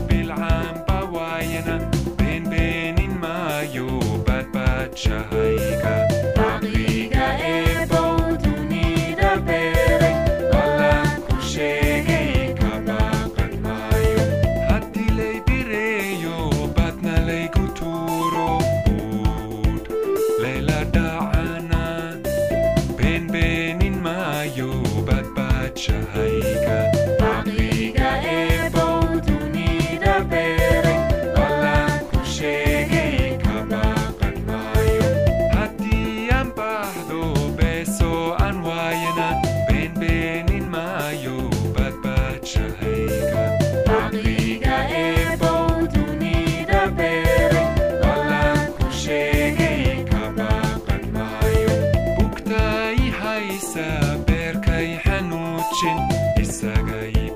bilcaan bawaayana beenbeenin maayo badbaad shahayga caqliga eebow dunida beeray ballan ku sheegay ka baaqan maayo haddii lay bireeyo badna laygu tuuro buud layla dhacana beenbeenin maayo badbaad shahayga caqliga eebow dunida beeray ballan ku sheegay ka baaqan maayo haddii aan baahdo beeso aan waayana beenbeenin maayo badbaad shahayga caqliga eebow dunida beeray ballan ku sheegay ka baaqan maayo bugtay haysa beerkay xanuujin isagay